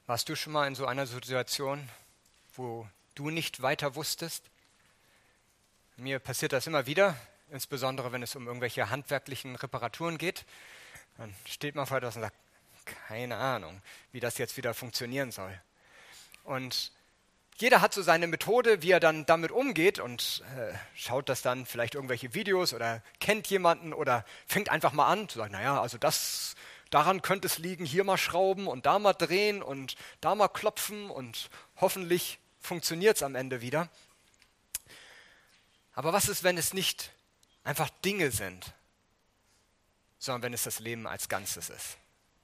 Warst du schon mal in so einer Situation, wo du nicht weiter wusstest? Mir passiert das immer wieder, insbesondere wenn es um irgendwelche handwerklichen Reparaturen geht. Dann steht man vor etwas und sagt, keine Ahnung, wie das jetzt wieder funktionieren soll. Und jeder hat so seine Methode, wie er dann damit umgeht und schaut das dann vielleicht irgendwelche Videos oder kennt jemanden oder fängt einfach mal an zu sagen, naja, also daran könnte es liegen, hier mal schrauben und da mal drehen und da mal klopfen und hoffentlich funktioniert es am Ende wieder. Aber was ist, wenn es nicht einfach Dinge sind, sondern wenn es das Leben als Ganzes ist?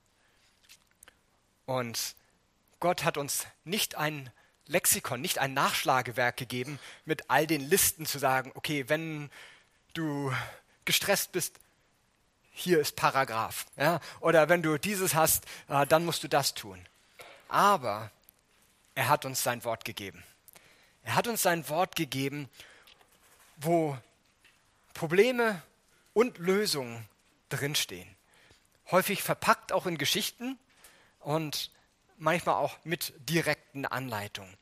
Und Gott hat uns nicht ein Lexikon, nicht ein Nachschlagewerk gegeben, mit all den Listen zu sagen, okay, wenn du gestresst bist, hier ist Paragraph. Ja? Oder wenn du dieses hast, dann musst du das tun. Aber er hat uns sein Wort gegeben. Er hat uns sein Wort gegeben, wo Probleme und Lösungen drinstehen. Häufig verpackt auch in Geschichten und manchmal auch mit direkten Anleitungen.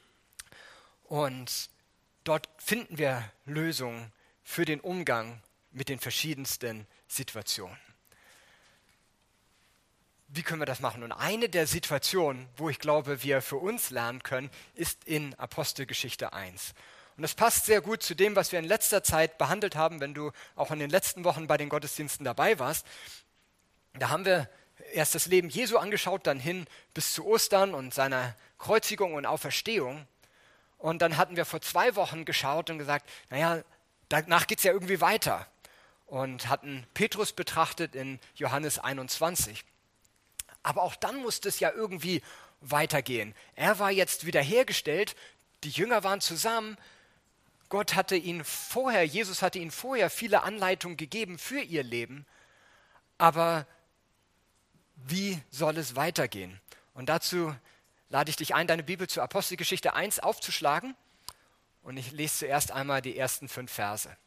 Und dort finden wir Lösungen für den Umgang mit den verschiedensten Situationen. Wie können wir das machen? Und eine der Situationen, wo ich glaube, wir für uns lernen können, ist in Apostelgeschichte 1. Und das passt sehr gut zu dem, was wir in letzter Zeit behandelt haben, wenn du auch in den letzten Wochen bei den Gottesdiensten dabei warst. Da haben wir erst das Leben Jesu angeschaut, dann hin bis zu Ostern und seiner Kreuzigung und Auferstehung. Und dann hatten wir vor 2 Wochen geschaut und gesagt, naja, danach geht es ja irgendwie weiter. Und hatten Petrus betrachtet in Johannes 21. Aber auch dann musste es ja irgendwie weitergehen. Er war jetzt wiederhergestellt, die Jünger waren zusammen. Jesus hatte ihnen vorher viele Anleitungen gegeben für ihr Leben. Aber wie soll es weitergehen? Und dazu lade ich dich ein, deine Bibel zur Apostelgeschichte 1 aufzuschlagen. Und ich lese zuerst einmal die ersten 5 Verse.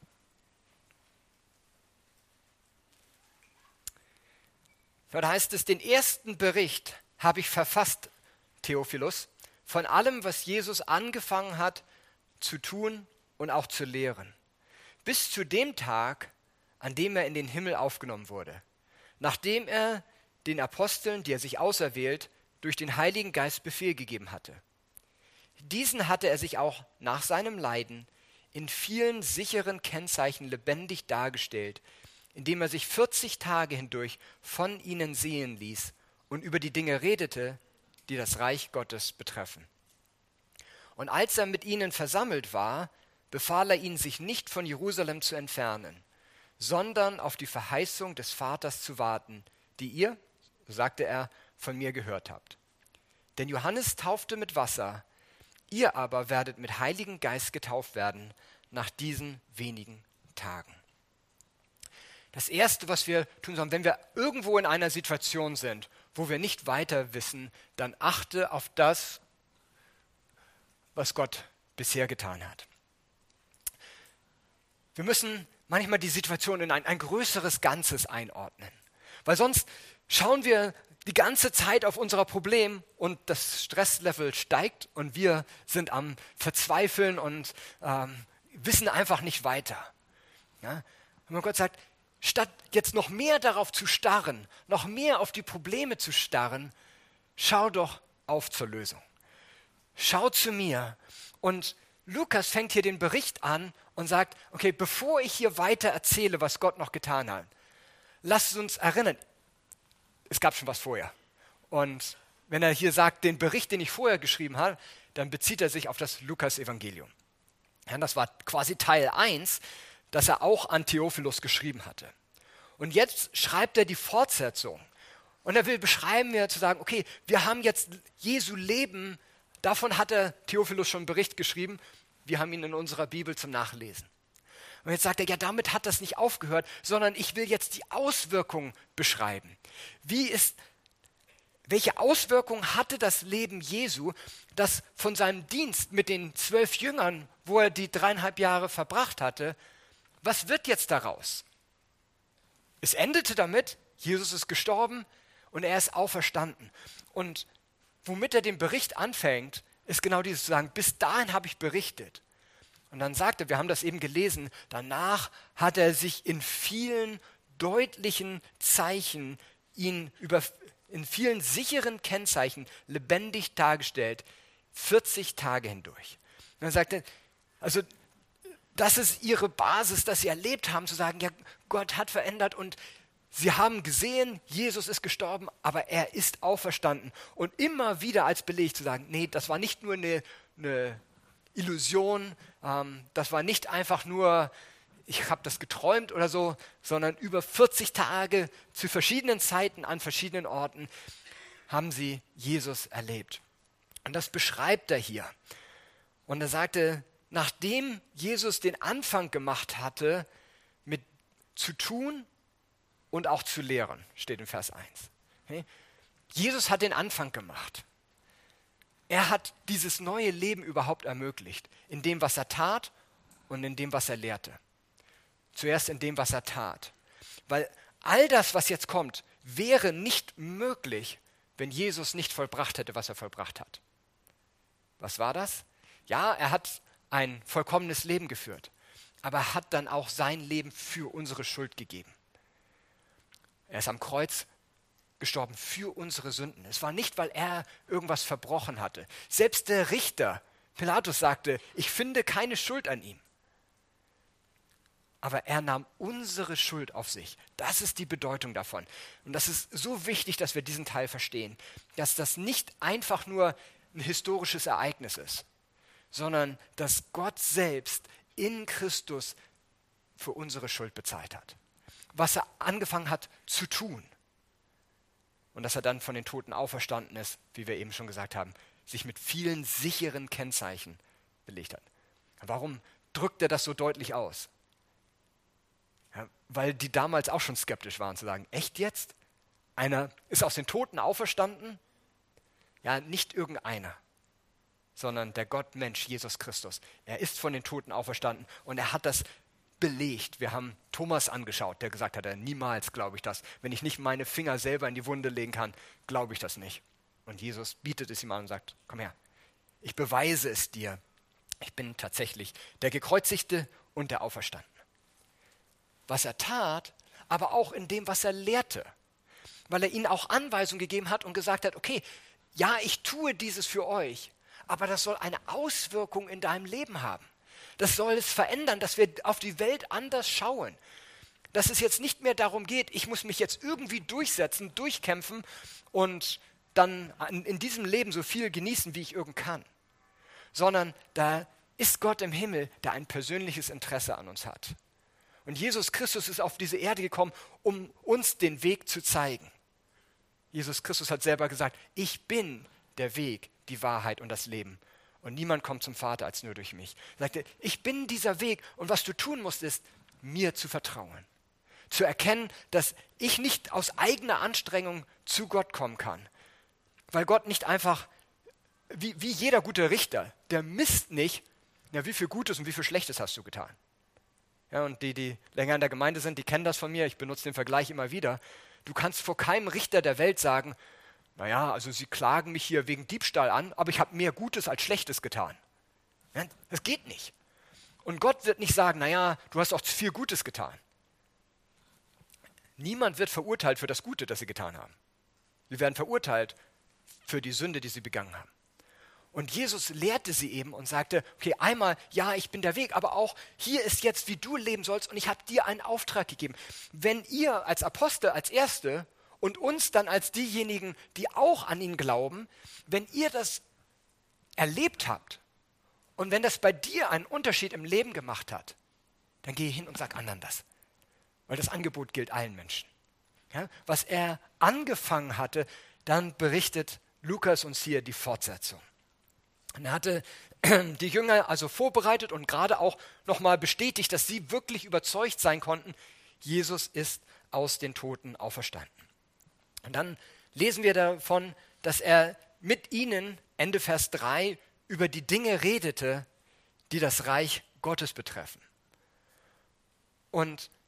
Dort heißt es, den ersten Bericht habe ich verfasst, Theophilus, von allem, was Jesus angefangen hat zu tun und auch zu lehren, bis zu dem Tag, an dem er in den Himmel aufgenommen wurde, nachdem er den Aposteln, die er sich auserwählt, durch den Heiligen Geist Befehl gegeben hatte. Diesen hatte er sich auch nach seinem Leiden in vielen sicheren Kennzeichen lebendig dargestellt, indem er sich 40 Tage hindurch von ihnen sehen ließ und über die Dinge redete, die das Reich Gottes betreffen. Und als er mit ihnen versammelt war, befahl er ihnen, sich nicht von Jerusalem zu entfernen, sondern auf die Verheißung des Vaters zu warten, die ihr, so sagte er, von mir gehört habt. Denn Johannes taufte mit Wasser, ihr aber werdet mit Heiligen Geist getauft werden nach diesen wenigen Tagen. Das Erste, was wir tun sollen, wenn wir irgendwo in einer Situation sind, wo wir nicht weiter wissen, dann achte auf das, was Gott bisher getan hat. Wir müssen manchmal die Situation in ein größeres Ganzes einordnen, weil sonst schauen wir die ganze Zeit auf unser Problem und das Stresslevel steigt und wir sind am Verzweifeln und wissen einfach nicht weiter. Ja? Und Gott sagt, statt jetzt noch mehr darauf zu starren, noch mehr auf die Probleme zu starren, schau doch auf zur Lösung. Schau zu mir. Und Lukas fängt hier den Bericht an und sagt, okay, bevor ich hier weiter erzähle, was Gott noch getan hat, lasst uns erinnern, es gab schon was vorher. Und wenn er hier sagt, den Bericht, den ich vorher geschrieben habe, dann bezieht er sich auf das Lukas-Evangelium. Ja, das war quasi Teil 1, das er auch an Theophilus geschrieben hatte. Und jetzt schreibt er die Fortsetzung. Und er will beschreiben, zu sagen, okay, wir haben jetzt Jesu Leben, davon hat der Theophilus schon einen Bericht geschrieben, wir haben ihn in unserer Bibel zum Nachlesen. Und jetzt sagt er, ja, damit hat das nicht aufgehört, sondern ich will jetzt die Auswirkungen beschreiben. Welche Auswirkungen hatte das Leben Jesu, das von seinem Dienst mit den 12 Jüngern, wo er die 3,5 Jahre verbracht hatte, was wird jetzt daraus? Es endete damit, Jesus ist gestorben und er ist auferstanden. Und womit er den Bericht anfängt, ist genau dieses zu sagen, bis dahin habe ich berichtet. Und dann sagt er, wir haben das eben gelesen, danach hat er sich in vielen deutlichen Zeichen, in vielen sicheren Kennzeichen lebendig dargestellt, 40 Tage hindurch. Und dann sagt er, also das ist ihre Basis, dass sie erlebt haben, zu sagen, ja, Gott hat verändert und sie haben gesehen, Jesus ist gestorben, aber er ist auferstanden. Und immer wieder als Beleg zu sagen, nee, das war nicht nur eine Illusion, das war nicht einfach nur, ich habe das geträumt oder so, sondern über 40 Tage zu verschiedenen Zeiten an verschiedenen Orten haben sie Jesus erlebt. Und das beschreibt er hier. Und er sagte, nachdem Jesus den Anfang gemacht hatte, mit zu tun und auch zu lehren, steht in Vers 1. Okay? Jesus hat den Anfang gemacht. Er hat dieses neue Leben überhaupt ermöglicht, in dem, was er tat und in dem, was er lehrte. Zuerst in dem, was er tat. Weil all das, was jetzt kommt, wäre nicht möglich, wenn Jesus nicht vollbracht hätte, was er vollbracht hat. Was war das? Ja, er hat ein vollkommenes Leben geführt, aber er hat dann auch sein Leben für unsere Schuld gegeben. Er ist am Kreuz gestorben für unsere Sünden. Es war nicht, weil er irgendwas verbrochen hatte. Selbst der Richter, Pilatus, sagte, ich finde keine Schuld an ihm. Aber er nahm unsere Schuld auf sich. Das ist die Bedeutung davon. Und das ist so wichtig, dass wir diesen Teil verstehen, dass das nicht einfach nur ein historisches Ereignis ist, sondern dass Gott selbst in Christus für unsere Schuld bezahlt hat. Was er angefangen hat zu tun. Und dass er dann von den Toten auferstanden ist, wie wir eben schon gesagt haben, sich mit vielen sicheren Kennzeichen belegt hat. Warum drückt er das so deutlich aus? Ja, weil die damals auch schon skeptisch waren, zu sagen, echt jetzt? Einer ist aus den Toten auferstanden? Ja, nicht irgendeiner, sondern der Gottmensch Jesus Christus. Er ist von den Toten auferstanden und er hat das belegt. Wir haben Thomas angeschaut, der gesagt hat, niemals glaube ich das. Wenn ich nicht meine Finger selber in die Wunde legen kann, glaube ich das nicht. Und Jesus bietet es ihm an und sagt, komm her, ich beweise es dir. Ich bin tatsächlich der Gekreuzigte und der Auferstandene. Was er tat, aber auch in dem, was er lehrte. Weil er ihnen auch Anweisungen gegeben hat und gesagt hat, okay, ja, ich tue dieses für euch, aber das soll eine Auswirkung in deinem Leben haben. Das soll es verändern, dass wir auf die Welt anders schauen. Dass es jetzt nicht mehr darum geht, ich muss mich jetzt irgendwie durchsetzen, durchkämpfen und dann in diesem Leben so viel genießen, wie ich irgend kann. Sondern da ist Gott im Himmel, der ein persönliches Interesse an uns hat. Und Jesus Christus ist auf diese Erde gekommen, um uns den Weg zu zeigen. Jesus Christus hat selber gesagt, ich bin der Weg, die Wahrheit und das Leben. Und niemand kommt zum Vater als nur durch mich. Er sagte, ich bin dieser Weg und was du tun musst, ist, mir zu vertrauen. Zu erkennen, dass ich nicht aus eigener Anstrengung zu Gott kommen kann. Weil Gott nicht einfach, wie jeder gute Richter, der misst nicht, ja, wie viel Gutes und wie viel Schlechtes hast du getan. Ja, und die länger in der Gemeinde sind, die kennen das von mir, ich benutze den Vergleich immer wieder. Du kannst vor keinem Richter der Welt sagen, naja, also sie klagen mich hier wegen Diebstahl an, aber ich habe mehr Gutes als Schlechtes getan. Ja, das geht nicht. Und Gott wird nicht sagen, naja, du hast auch viel Gutes getan. Niemand wird verurteilt für das Gute, das sie getan haben. Sie werden verurteilt für die Sünde, die sie begangen haben. Und Jesus lehrte sie eben und sagte, okay, einmal, ja, ich bin der Weg, aber auch hier ist jetzt, wie du leben sollst und ich habe dir einen Auftrag gegeben. Wenn ihr als Apostel, als Erste und uns dann als diejenigen, die auch an ihn glauben, wenn ihr das erlebt habt und wenn das bei dir einen Unterschied im Leben gemacht hat, dann geh hin und sag anderen das. Weil das Angebot gilt allen Menschen. Ja, was er angefangen hatte, dann berichtet Lukas uns hier die Fortsetzung. Und er hatte die Jünger also vorbereitet und gerade auch nochmal bestätigt, dass sie wirklich überzeugt sein konnten, Jesus ist aus den Toten auferstanden. Und dann lesen wir davon, dass er mit ihnen, Ende Vers 3, über die Dinge redete, die das Reich Gottes betreffen. Und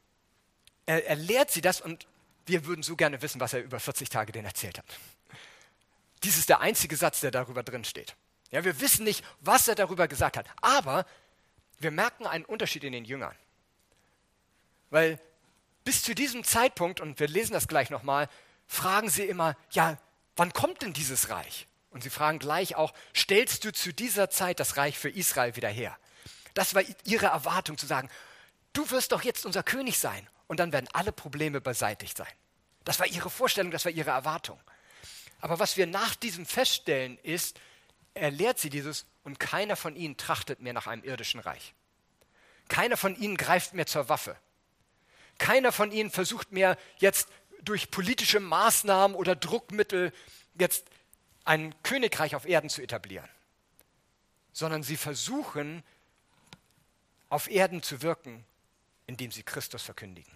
er lehrt sie das und wir würden so gerne wissen, was er über 40 Tage denen erzählt hat. Dies ist der einzige Satz, der darüber drin steht. Ja, wir wissen nicht, was er darüber gesagt hat, aber wir merken einen Unterschied in den Jüngern. Weil bis zu diesem Zeitpunkt, und wir lesen das gleich nochmal, fragen sie immer, ja, wann kommt denn dieses Reich? Und sie fragen gleich auch, stellst du zu dieser Zeit das Reich für Israel wieder her? Das war ihre Erwartung zu sagen, du wirst doch jetzt unser König sein und dann werden alle Probleme beseitigt sein. Das war ihre Vorstellung, das war ihre Erwartung. Aber was wir nach diesem feststellen ist, er lehrt sie dieses und keiner von ihnen trachtet mehr nach einem irdischen Reich. Keiner von ihnen greift mehr zur Waffe. Keiner von ihnen versucht mehr jetzt durch politische Maßnahmen oder Druckmittel jetzt ein Königreich auf Erden zu etablieren, sondern sie versuchen auf Erden zu wirken, indem sie Christus verkündigen.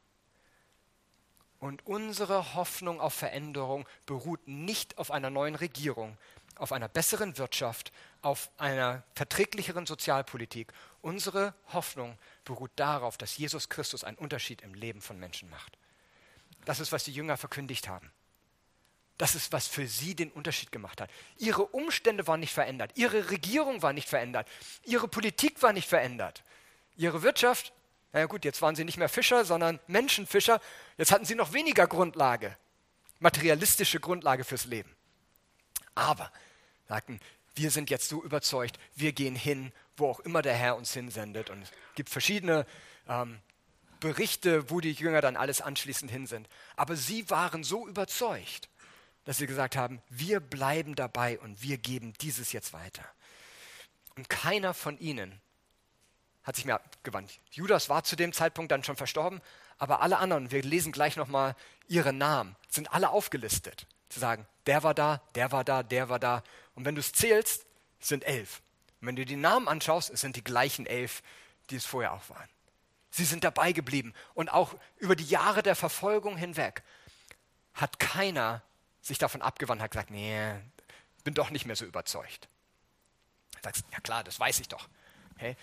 Und unsere Hoffnung auf Veränderung beruht nicht auf einer neuen Regierung, auf einer besseren Wirtschaft, auf einer verträglicheren Sozialpolitik. Unsere Hoffnung beruht darauf, dass Jesus Christus einen Unterschied im Leben von Menschen macht. Das ist, was die Jünger verkündigt haben. Das ist, was für sie den Unterschied gemacht hat. Ihre Umstände waren nicht verändert. Ihre Regierung war nicht verändert. Ihre Politik war nicht verändert. Ihre Wirtschaft, naja gut, jetzt waren sie nicht mehr Fischer, sondern Menschenfischer. Jetzt hatten sie noch weniger Grundlage, materialistische Grundlage fürs Leben. Aber, sagten, wir sind jetzt so überzeugt, wir gehen hin, wo auch immer der Herr uns hinsendet. Und es gibt verschiedene Berichte, wo die Jünger dann alles anschließend hin sind. Aber sie waren so überzeugt, dass sie gesagt haben, wir bleiben dabei und wir geben dieses jetzt weiter. Und keiner von ihnen hat sich mehr abgewandt. Judas war zu dem Zeitpunkt dann schon verstorben, aber alle anderen, wir lesen gleich nochmal ihre Namen, sind alle aufgelistet. Zu sagen, der war da, der war da, der war da. Und wenn du es zählst, es sind 11. Und wenn du die Namen anschaust, es sind die gleichen 11, die es vorher auch waren. Sie sind dabei geblieben. Und auch über die Jahre der Verfolgung hinweg hat keiner sich davon abgewandt, hat gesagt, nee, bin doch nicht mehr so überzeugt. Du sagst, ja klar, das weiß ich doch. Okay?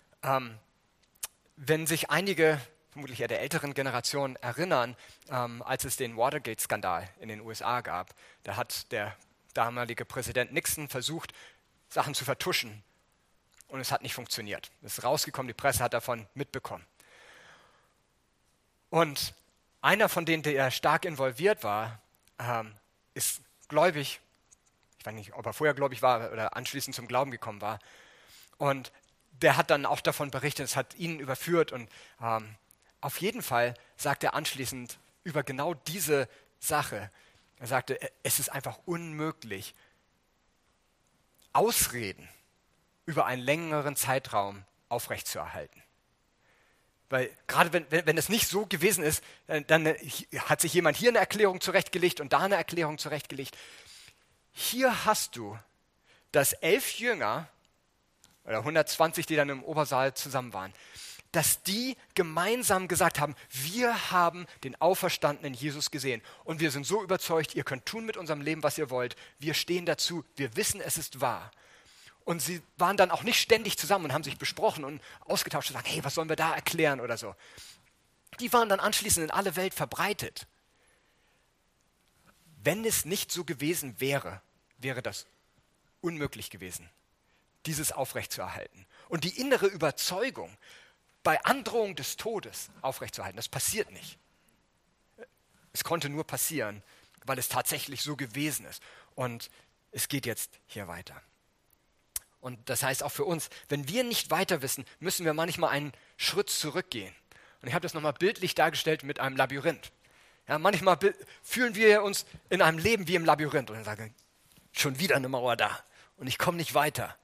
Wenn sich einige, vermutlich eher der älteren Generation, erinnern, als es den Watergate-Skandal in den USA gab, da hat der damalige Präsident Nixon versucht, Sachen zu vertuschen. Und es hat nicht funktioniert. Es ist rausgekommen, die Presse hat davon mitbekommen. Und einer von denen, der stark involviert war, ist gläubig. Ich weiß nicht, ob er vorher gläubig war oder anschließend zum Glauben gekommen war. Und der hat dann auch davon berichtet, es hat ihn überführt. Und auf jeden Fall sagt er anschließend über genau diese Sache, er sagte, es ist einfach unmöglich, Ausreden über einen längeren Zeitraum aufrechtzuerhalten. Weil gerade wenn es nicht so gewesen ist, dann hat sich jemand hier eine Erklärung zurechtgelegt und da eine Erklärung zurechtgelegt. Hier hast du, dass 11 Jünger oder 120, die dann im Obersaal zusammen waren, dass die gemeinsam gesagt haben, wir haben den auferstandenen Jesus gesehen und wir sind so überzeugt, ihr könnt tun mit unserem Leben, was ihr wollt. Wir stehen dazu, wir wissen, es ist wahr. Und sie waren dann auch nicht ständig zusammen und haben sich besprochen und ausgetauscht und sagen, hey, was sollen wir da erklären oder so. Die waren dann anschließend in alle Welt verbreitet. Wenn es nicht so gewesen wäre, wäre das unmöglich gewesen, dieses aufrechtzuerhalten. Und die innere Überzeugung, bei Androhung des Todes aufrechtzuerhalten, das passiert nicht. Es konnte nur passieren, weil es tatsächlich so gewesen ist. Und es geht jetzt hier weiter. Und das heißt auch für uns, wenn wir nicht weiter wissen, müssen wir manchmal einen Schritt zurückgehen. Und ich habe das nochmal bildlich dargestellt mit einem Labyrinth. Ja, manchmal fühlen wir uns in einem Leben wie im Labyrinth und dann sagen, schon wieder eine Mauer da und ich komme nicht weiter.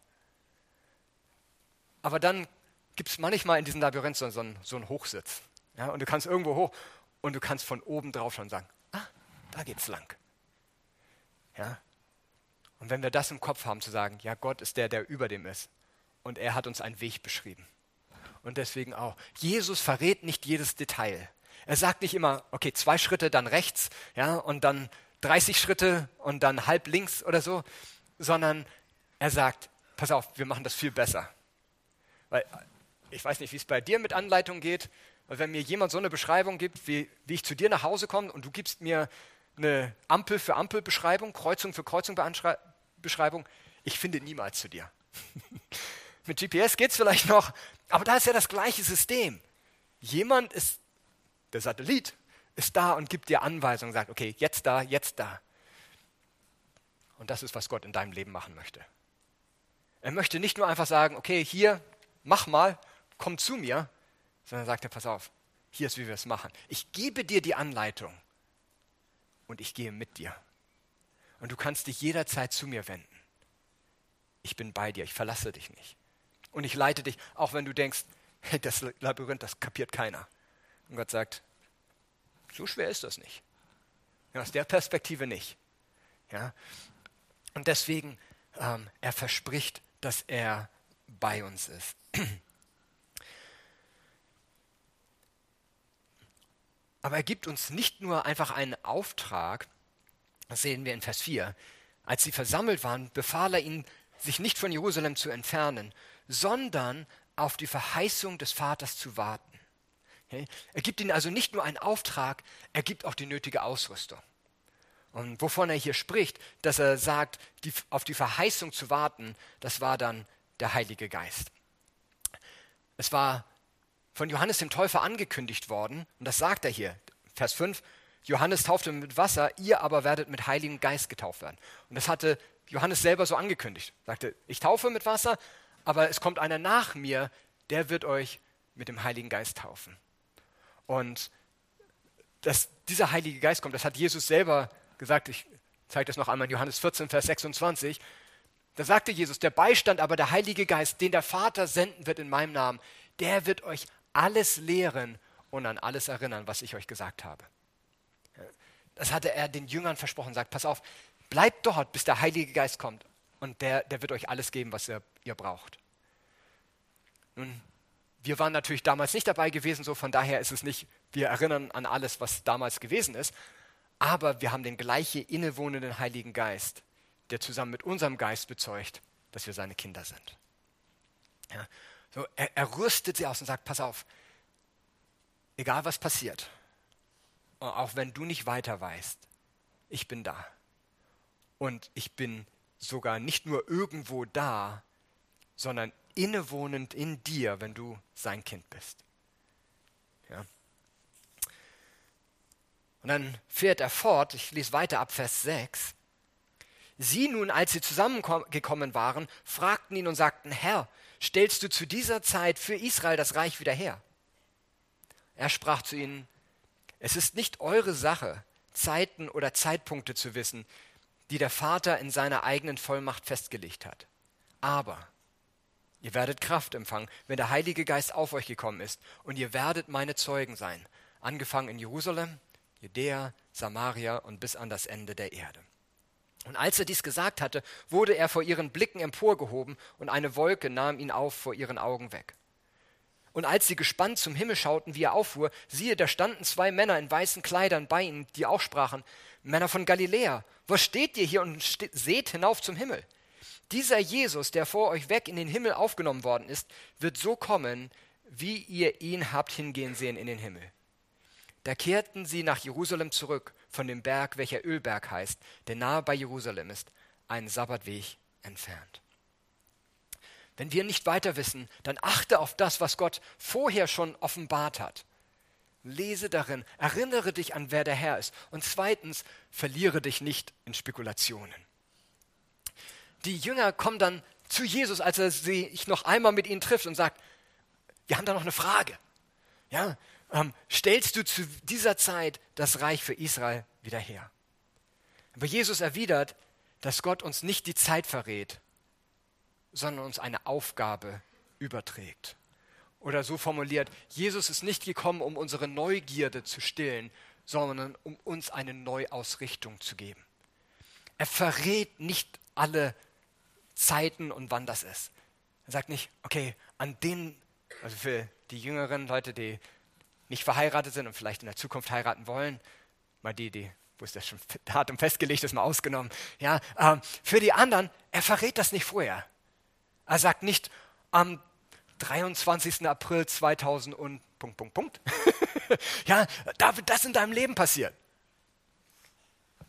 Aber dann gibt es manchmal in diesem Labyrinth so einen Hochsitz. Ja, und du kannst irgendwo hoch und du kannst von oben drauf schauen und sagen, da geht's lang. Ja. Und wenn wir das im Kopf haben, zu sagen, ja, Gott ist der über dem ist und er hat uns einen Weg beschrieben. Und deswegen auch, Jesus verrät nicht jedes Detail. Er sagt nicht immer, okay, 2 Schritte, dann rechts, ja, und dann 30 Schritte und dann halb links oder so, sondern er sagt, pass auf, wir machen das viel besser. Weil ich weiß nicht, wie es bei dir mit Anleitung geht, weil wenn mir jemand so eine Beschreibung gibt, wie ich zu dir nach Hause komme und du gibst mir eine Ampel für Ampelbeschreibung, Kreuzung für Kreuzung-Beschreibung. Ich finde niemals zu dir. Mit GPS geht es vielleicht noch, aber da ist ja das gleiche System. Der Satellit ist da und gibt dir Anweisungen, sagt, okay, jetzt da, jetzt da. Und das ist, was Gott in deinem Leben machen möchte. Er möchte nicht nur einfach sagen, okay, hier, mach mal, komm zu mir, sondern sagt er, pass auf, hier ist, wie wir es machen. Ich gebe dir die Anleitung und ich gehe mit dir. Und du kannst dich jederzeit zu mir wenden. Ich bin bei dir, ich verlasse dich nicht. Und ich leite dich, auch wenn du denkst, hey, das Labyrinth, das kapiert keiner. Und Gott sagt, so schwer ist das nicht. Ja, aus der Perspektive nicht. Ja? Und deswegen, er verspricht, dass er bei uns ist. Aber er gibt uns nicht nur einfach einen Auftrag, das sehen wir in Vers 4. Als sie versammelt waren, befahl er ihnen, sich nicht von Jerusalem zu entfernen, sondern auf die Verheißung des Vaters zu warten. Okay? Er gibt ihnen also nicht nur einen Auftrag, er gibt auch die nötige Ausrüstung. Und wovon er hier spricht, dass er sagt, auf die Verheißung zu warten, das war dann der Heilige Geist. Es war von Johannes dem Täufer angekündigt worden, und das sagt er hier, Vers 5, Johannes taufte mit Wasser, ihr aber werdet mit Heiligem Geist getauft werden. Und das hatte Johannes selber so angekündigt. Er sagte, ich taufe mit Wasser, aber es kommt einer nach mir, der wird euch mit dem Heiligen Geist taufen. Und dass dieser Heilige Geist kommt, das hat Jesus selber gesagt, ich zeige das noch einmal in Johannes 14, Vers 26, da sagte Jesus, der Beistand, aber der Heilige Geist, den der Vater senden wird in meinem Namen, der wird euch alles lehren und an alles erinnern, was ich euch gesagt habe. Das hatte er den Jüngern versprochen, sagt, pass auf, bleibt dort, bis der Heilige Geist kommt und der wird euch alles geben, was ihr braucht. Nun, wir waren natürlich damals nicht dabei gewesen, so von daher ist es nicht, wir erinnern an alles, was damals gewesen ist, aber wir haben den gleichen innewohnenden Heiligen Geist, der zusammen mit unserem Geist bezeugt, dass wir seine Kinder sind. Ja, so, er rüstet sie aus und sagt, pass auf, egal was passiert, auch wenn du nicht weiter weißt, ich bin da. Und ich bin sogar nicht nur irgendwo da, sondern innewohnend in dir, wenn du sein Kind bist. Ja. Und dann fährt er fort, ich lese weiter ab Vers 6. Sie nun, als sie zusammengekommen waren, fragten ihn und sagten, Herr, stellst du zu dieser Zeit für Israel das Reich wieder her? Er sprach zu ihnen, es ist nicht eure Sache, Zeiten oder Zeitpunkte zu wissen, die der Vater in seiner eigenen Vollmacht festgelegt hat. Aber ihr werdet Kraft empfangen, wenn der Heilige Geist auf euch gekommen ist, und ihr werdet meine Zeugen sein, angefangen in Jerusalem, Judäa, Samaria und bis an das Ende der Erde. Und als er dies gesagt hatte, wurde er vor ihren Blicken emporgehoben, und eine Wolke nahm ihn auf vor ihren Augen weg. Und als sie gespannt zum Himmel schauten, wie er auffuhr, siehe, da standen 2 Männer in weißen Kleidern bei ihnen, die auch sprachen, Männer von Galiläa, was steht ihr hier und seht hinauf zum Himmel? Dieser Jesus, der vor euch weg in den Himmel aufgenommen worden ist, wird so kommen, wie ihr ihn habt hingehen sehen in den Himmel. Da kehrten sie nach Jerusalem zurück, von dem Berg, welcher Ölberg heißt, der nahe bei Jerusalem ist, einen Sabbatweg entfernt. Wenn wir nicht weiter wissen, dann achte auf das, was Gott vorher schon offenbart hat. Lese darin, erinnere dich an, wer der Herr ist. Und zweitens, verliere dich nicht in Spekulationen. Die Jünger kommen dann zu Jesus, als er sich noch einmal mit ihnen trifft und sagt, wir haben da noch eine Frage. Ja, stellst du zu dieser Zeit das Reich für Israel wieder her? Aber Jesus erwidert, dass Gott uns nicht die Zeit verrät, sondern uns eine Aufgabe überträgt. Oder so formuliert, Jesus ist nicht gekommen, um unsere Neugierde zu stillen, sondern um uns eine Neuausrichtung zu geben. Er verrät nicht alle Zeiten und wann das ist. Er sagt nicht, okay, an den, also für die jüngeren Leute, die nicht verheiratet sind und vielleicht in der Zukunft heiraten wollen, mal die, wo ist das schon Datum festgelegt ist, mal ausgenommen. Ja, für die anderen, er verrät das nicht vorher. Er sagt nicht, am 23. April 2000 und ... . Ja, da wird das in deinem Leben passieren.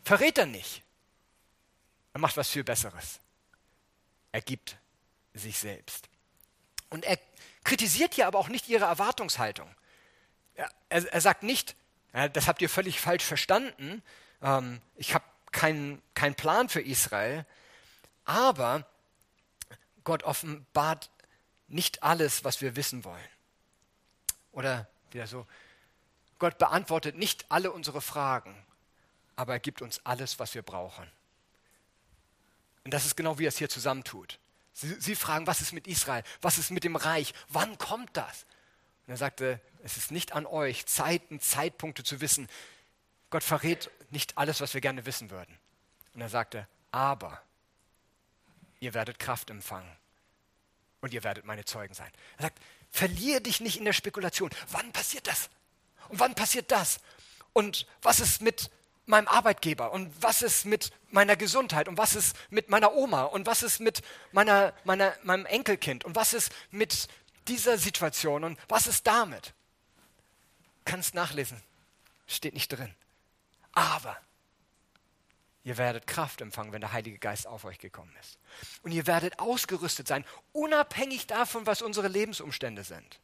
verrät er nicht. Er macht was viel Besseres. Er gibt sich selbst. Und er kritisiert hier aber auch nicht ihre Erwartungshaltung. Er sagt nicht, ja, das habt ihr völlig falsch verstanden, ich habe keinen Plan für Israel, aber Gott offenbart nicht alles, was wir wissen wollen. Oder wieder so, Gott beantwortet nicht alle unsere Fragen, aber er gibt uns alles, was wir brauchen. Und das ist genau, wie er es hier zusammentut. Sie fragen, was ist mit Israel? Was ist mit dem Reich? Wann kommt das? Und er sagte, es ist nicht an euch, Zeiten, Zeitpunkte zu wissen. Gott verrät nicht alles, was wir gerne wissen würden. Und er sagte, aber ihr werdet Kraft empfangen und ihr werdet meine Zeugen sein. Er sagt, verliere dich nicht in der Spekulation. Wann passiert das? Und wann passiert das? Und was ist mit meinem Arbeitgeber? Und was ist mit meiner Gesundheit? Und was ist mit meiner Oma? Und was ist mit meinem Enkelkind? Und was ist mit dieser Situation? Und was ist damit? Kannst nachlesen. Steht nicht drin. Aber ihr werdet Kraft empfangen, wenn der Heilige Geist auf euch gekommen ist. Und ihr werdet ausgerüstet sein, unabhängig davon, was unsere Lebensumstände sind.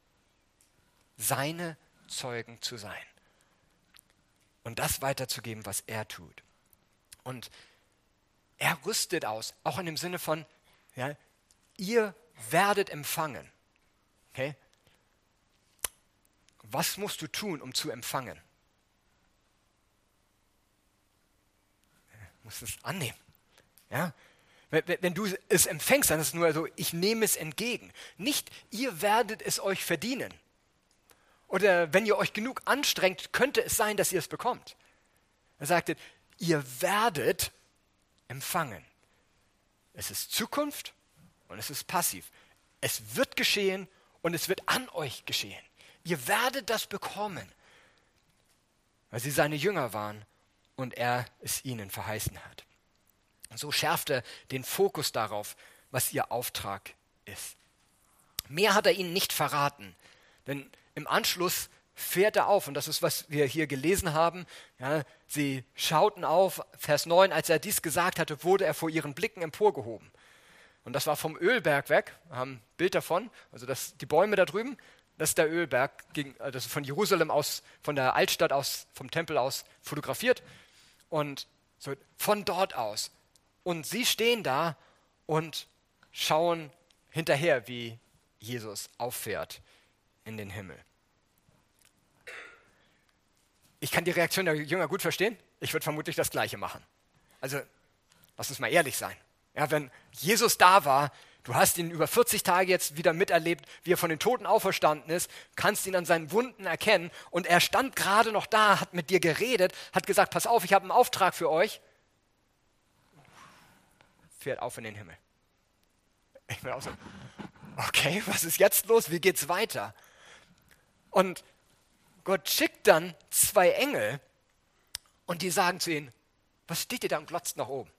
Seine Zeugen zu sein. Und das weiterzugeben, was er tut. Und er rüstet aus, auch in dem Sinne von, ja, ihr werdet empfangen. Okay? Was musst du tun, um zu empfangen? Du musst es annehmen. Ja? Wenn du es empfängst, dann ist es nur so, ich nehme es entgegen. Nicht, ihr werdet es euch verdienen. Oder wenn ihr euch genug anstrengt, könnte es sein, dass ihr es bekommt. Er sagte, ihr werdet empfangen. Es ist Zukunft und es ist passiv. Es wird geschehen und es wird an euch geschehen. Ihr werdet das bekommen, weil sie seine Jünger waren und er es ihnen verheißen hat. Und so schärft er den Fokus darauf, was ihr Auftrag ist. Mehr hat er ihnen nicht verraten, denn im Anschluss fährt er auf, und das ist, was wir hier gelesen haben. Ja, sie schauten auf, Vers 9, als er dies gesagt hatte, wurde er vor ihren Blicken emporgehoben. Und das war vom Ölberg weg, wir haben ein Bild davon, also die Bäume da drüben, das ist der Ölberg, das ist von Jerusalem aus, von der Altstadt aus, vom Tempel aus fotografiert. Und so von dort aus. Und sie stehen da und schauen hinterher, wie Jesus auffährt in den Himmel. Ich kann die Reaktion der Jünger gut verstehen. Ich würde vermutlich das Gleiche machen. Also, lass uns mal ehrlich sein. Ja, wenn Jesus da war, du hast ihn über 40 Tage jetzt wieder miterlebt, wie er von den Toten auferstanden ist, kannst ihn an seinen Wunden erkennen und er stand gerade noch da, hat mit dir geredet, hat gesagt, pass auf, ich habe einen Auftrag für euch. Fährt auf in den Himmel. Ich bin auch so, okay, was ist jetzt los? Wie geht's weiter? Und Gott schickt dann 2 Engel und die sagen zu ihnen, was steht ihr da und glotzt nach oben?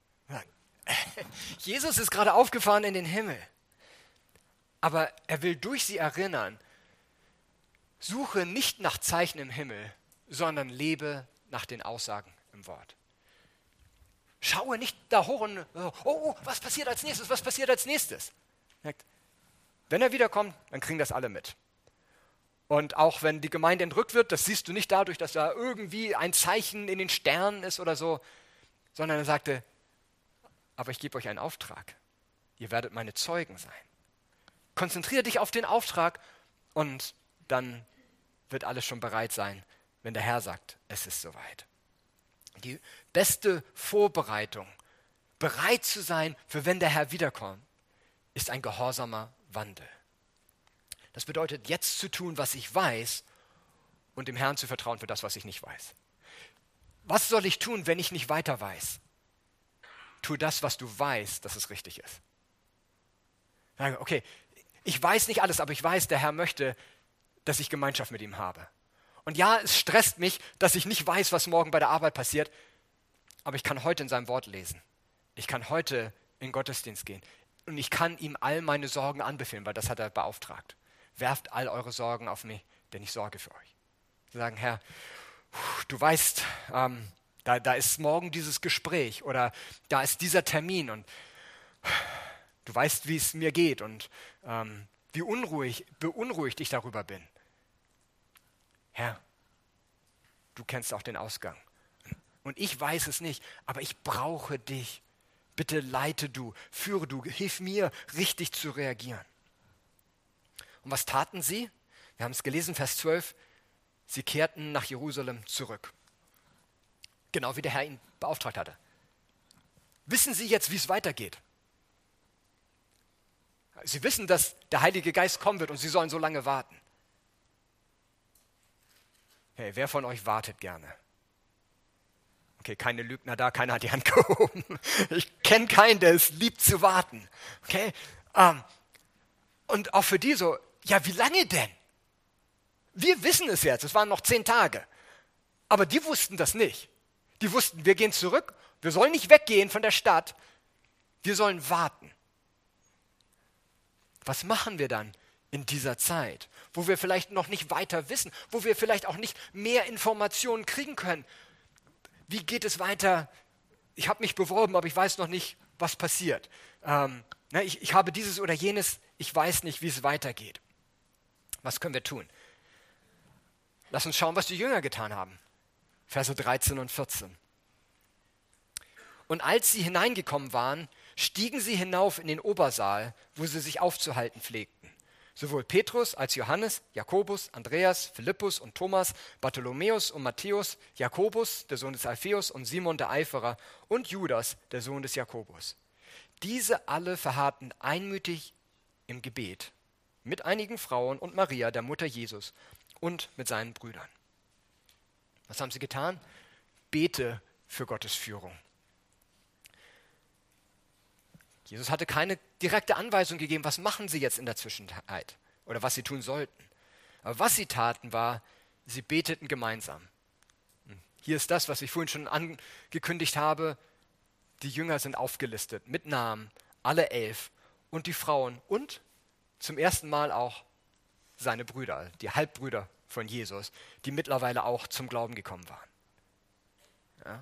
Jesus ist gerade aufgefahren in den Himmel. Aber er will durch sie erinnern, suche nicht nach Zeichen im Himmel, sondern lebe nach den Aussagen im Wort. Schaue nicht da hoch und, was passiert als nächstes, was passiert als nächstes? Wenn er wiederkommt, dann kriegen das alle mit. Und auch wenn die Gemeinde entrückt wird, das siehst du nicht dadurch, dass da irgendwie ein Zeichen in den Sternen ist oder so, sondern er sagte, aber ich gebe euch einen Auftrag. Ihr werdet meine Zeugen sein. Konzentriere dich auf den Auftrag und dann wird alles schon bereit sein, wenn der Herr sagt, es ist soweit. Die beste Vorbereitung, bereit zu sein, für wenn der Herr wiederkommt, ist ein gehorsamer Wandel. Das bedeutet, jetzt zu tun, was ich weiß und dem Herrn zu vertrauen für das, was ich nicht weiß. Was soll ich tun, wenn ich nicht weiter weiß? Tu das, was du weißt, dass es richtig ist. Okay, ich weiß nicht alles, aber ich weiß, der Herr möchte, dass ich Gemeinschaft mit ihm habe. Und ja, es stresst mich, dass ich nicht weiß, was morgen bei der Arbeit passiert, aber ich kann heute in seinem Wort lesen. Ich kann heute in den Gottesdienst gehen und ich kann ihm all meine Sorgen anbefehlen, weil das hat er beauftragt. Werft all eure Sorgen auf mich, denn ich sorge für euch. Sie sagen, Herr, du weißt, Da ist morgen dieses Gespräch oder da ist dieser Termin und du weißt, wie es mir geht und wie beunruhigt ich darüber bin. Herr, du kennst auch den Ausgang. Und ich weiß es nicht, aber ich brauche dich. Bitte leite du, führe du, hilf mir, richtig zu reagieren. Und was taten sie? Wir haben es gelesen, Vers 12. Sie kehrten nach Jerusalem zurück. Genau wie der Herr ihn beauftragt hatte. Wissen Sie jetzt, wie es weitergeht? Sie wissen, dass der Heilige Geist kommen wird und Sie sollen so lange warten. Hey, wer von euch wartet gerne? Okay, keine Lügner da, keiner hat die Hand gehoben. Ich kenne keinen, der es liebt zu warten. Okay? Und auch für die so, ja, wie lange denn? Wir wissen es jetzt, es waren noch 10 Tage. Aber die wussten das nicht. Die wussten, wir gehen zurück, wir sollen nicht weggehen von der Stadt, wir sollen warten. Was machen wir dann in dieser Zeit, wo wir vielleicht noch nicht weiter wissen, wo wir vielleicht auch nicht mehr Informationen kriegen können? Wie geht es weiter? Ich habe mich beworben, aber ich weiß noch nicht, was passiert. Ich habe dieses oder jenes, ich weiß nicht, wie es weitergeht. Was können wir tun? Lass uns schauen, was die Jünger getan haben. Verse 13 und 14. Und als sie hineingekommen waren, stiegen sie hinauf in den Obersaal, wo sie sich aufzuhalten pflegten. Sowohl Petrus als Johannes, Jakobus, Andreas, Philippus und Thomas, Bartholomäus und Matthäus, Jakobus, der Sohn des Alpheus, und Simon der Eiferer und Judas, der Sohn des Jakobus. Diese alle verharrten einmütig im Gebet mit einigen Frauen und Maria, der Mutter Jesus, und mit seinen Brüdern. Was haben sie getan? Bete für Gottes Führung. Jesus hatte keine direkte Anweisung gegeben, was machen sie jetzt in der Zwischenzeit oder was sie tun sollten. Aber was sie taten war, sie beteten gemeinsam. Hier ist das, was ich vorhin schon angekündigt habe. Die Jünger sind aufgelistet mit Namen, alle 11 und die Frauen und zum ersten Mal auch seine Brüder, die Halbbrüder von Jesus, die mittlerweile auch zum Glauben gekommen waren. Ja.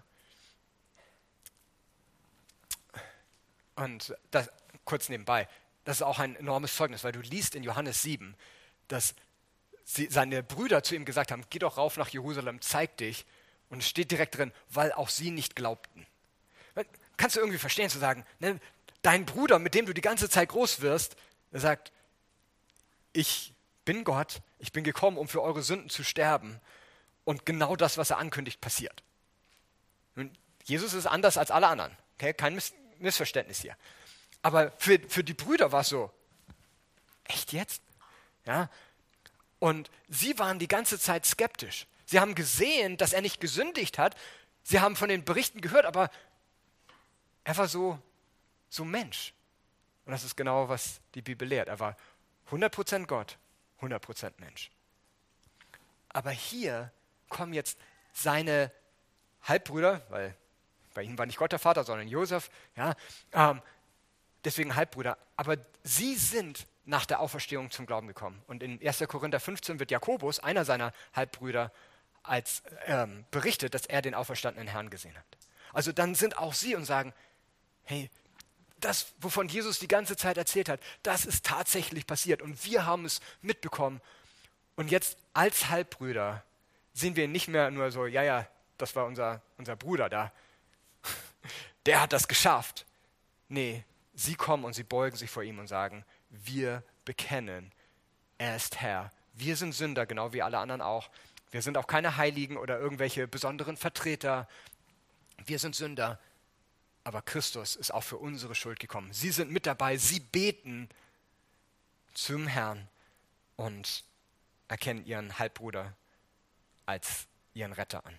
Und das, kurz nebenbei, das ist auch ein enormes Zeugnis, weil du liest in Johannes 7, dass seine Brüder zu ihm gesagt haben, geh doch rauf nach Jerusalem, zeig dich. Und es steht direkt drin, weil auch sie nicht glaubten. Kannst du irgendwie verstehen, zu sagen, ne, dein Bruder, mit dem du die ganze Zeit groß wirst, der sagt, ich bin Gott, ich bin gekommen, um für eure Sünden zu sterben. Und genau das, was er ankündigt, passiert. Und Jesus ist anders als alle anderen. Okay? Kein Missverständnis hier. Aber für die Brüder war es so, echt jetzt? Ja? Und sie waren die ganze Zeit skeptisch. Sie haben gesehen, dass er nicht gesündigt hat. Sie haben von den Berichten gehört, aber er war so Mensch. Und das ist genau, was die Bibel lehrt. Er war 100% Gott, 100% Mensch. Aber hier kommen jetzt seine Halbbrüder, weil bei ihnen war nicht Gott der Vater, sondern Josef, ja, deswegen Halbbrüder. Aber sie sind nach der Auferstehung zum Glauben gekommen. Und in 1. Korinther 15 wird Jakobus, einer seiner Halbbrüder, als berichtet, dass er den auferstandenen Herrn gesehen hat. Also dann sind auch sie und sagen, hey, das, wovon Jesus die ganze Zeit erzählt hat, das ist tatsächlich passiert und wir haben es mitbekommen. Und jetzt als Halbbrüder sehen wir nicht mehr nur so, ja, das war unser Bruder da, der hat das geschafft. Nee, sie kommen und sie beugen sich vor ihm und sagen, wir bekennen, er ist Herr. Wir sind Sünder, genau wie alle anderen auch. Wir sind auch keine Heiligen oder irgendwelche besonderen Vertreter. Wir sind Sünder, aber Christus ist auch für unsere Schuld gekommen. Sie sind mit dabei, sie beten zum Herrn und erkennen ihren Halbbruder als ihren Retter an.